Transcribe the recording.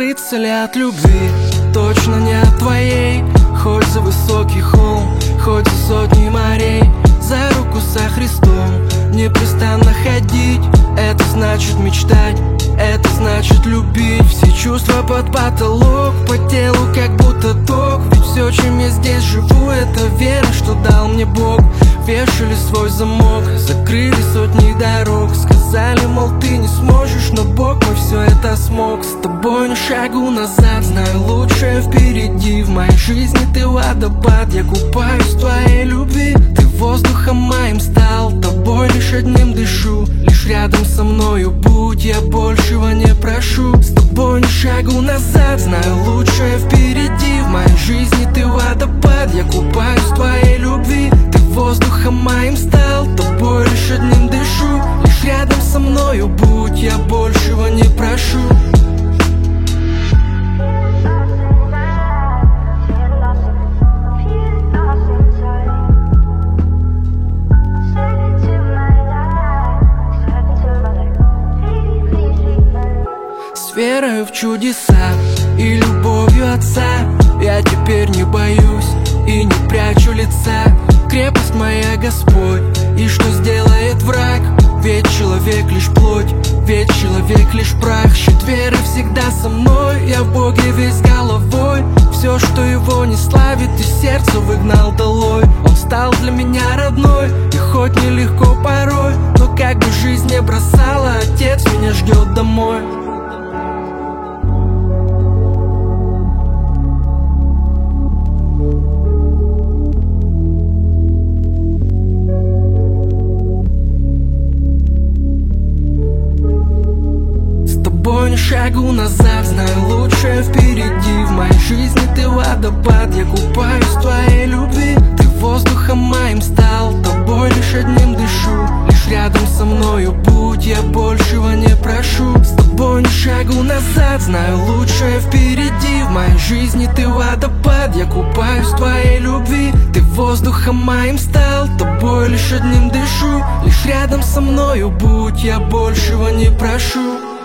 закрыться ли от любви? Точно не от твоей. Хоть за высокий холм, хоть за сотни морей, за руку со Христом непрестанно ходить. Это значит мечтать, это значит любить. Все чувства под потолок, по телу как будто ток. Ведь все, чем я здесь живу, это вера, что дал мне Бог. Вешали свой замок, закрыли сотни дорог. Сказали, мол, ты не сможешь, но Бог мой все это смог. С тобой ни шагу назад, знаю, лучшее впереди. В моей жизни ты водопад, я купаюсь в твоей любви. Ты воздухом моим стал, тобой лишь одним дышу. Лишь рядом со мною будь, я большего не прошу. С тобой ни шагу назад, знаю, лучшее впереди. В моей жизни ты водопад, я купаюсь в твоей любви. Ты воздухом моим стал, тобой лишь одним дышу. Лишь рядом со мною будь, я большего не прошу. С верою в чудеса и любовью Отца я теперь не боюсь и не прячу лица. Крепость моя Господь, и что сделает враг? Ведь человек лишь плоть, ведь человек лишь прах. Щит веры всегда со мной, я в Боге весь головой. Все, что его не славит, из сердца выгнал долой. Он стал для меня родной, и хоть нелегко порой, но как бы жизнь не бросала, Отец меня ждет домой. Ни шагу назад, знаю, лучшее впереди. В моей жизни ты водопад, я купаюсь в твоей любви. Ты воздухом моим стал, тобой лишь одним дышу. Лишь рядом со мною будь, я большего не прошу. С тобой ни шагу назад, знаю, лучшее впереди. В моей жизни ты водопад, я купаюсь в твоей любви. Ты воздухом моим стал, тобой лишь одним дышу. Лишь рядом со мною будь, я большего не прошу.